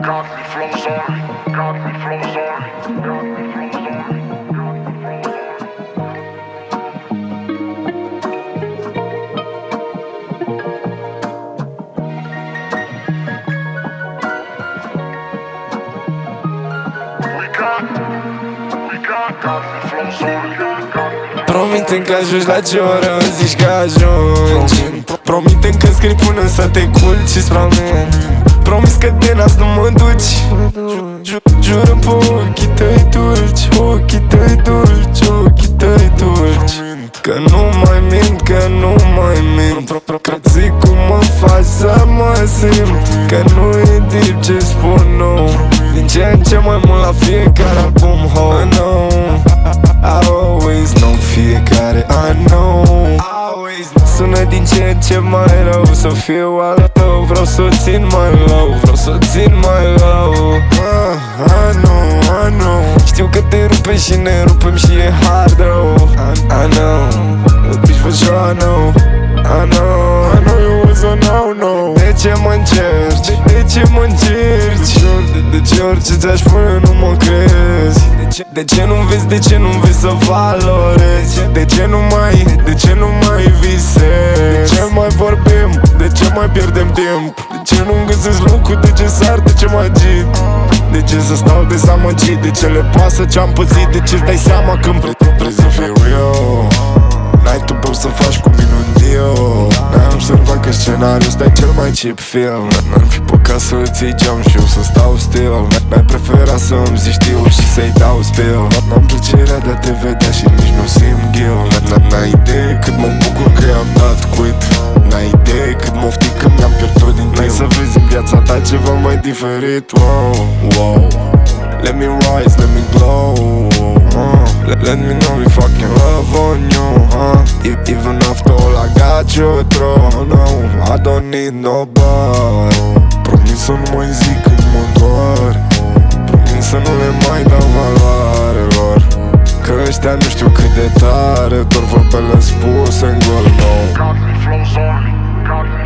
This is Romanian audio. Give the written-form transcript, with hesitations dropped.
Promite-mi că ajungi la ce oră îmi zici că ajungi. Promite-mi că scrii până să te culci și-ți promit. Promis că de nas nu mă duci. Jură pe ochii tăi dulci, ochii tăi dulci, ochii tăi dulci, că nu mai mint, că nu mai mint. Că zic cum mă faci să mă simt, că nu e deep ce spun, nu. Din ce în ce mai mult la fiecare album, oh no, I always know, fiecare I know. Sună din ce în ce mai rău, să fiu al tău. Vreau să o țin mai low, vreau să o țin mai low. I know, știu că te rupe și ne rupem și e hard rău. I know, bitch for sure I know. I know you was a no. De ce mă încerci? De ce mă încerci? De ce orice ți-aș spune nu mă crezi? De ce nu-mi vezi? De ce nu-mi vezi să valorezi? De ce nu mai visezi? De ce mai vorbim? De ce mai pierdem timp? De ce nu-mi găsesc lucruri? De ce sar? De ce mă agit? De ce să stau dezamăgit? De ce le pasă ce-am păzit? De ce-ți dai seama când vrei să fii real? N-ai tu poți să faci cu mine un deal. N-ai observat că scenariul ăsta e cel mai cheap film. N-ar fi păcat să îți iei geam și eu să stau still. N-ai preferat să-mi zici știu și să-i dau spill. N-am plăcerea de a te vedea și nici nu simt guilt. N-ai idee cât mă bucur că i-am dat quit. N-ai idee cât moftic că mi-am pierdut din timp. N-ai să vezi în viața ta ceva mai diferit. Wow. Let me rise, let me glow. Let me know we fucking love on you, even after all I got you through. No, I don't need nobody. Promis să nu mai zic când mă doare. Promis să nu le mai dau valoare lor, că ăștia nu știu cât de tare doar vorbele spuse în gol, no.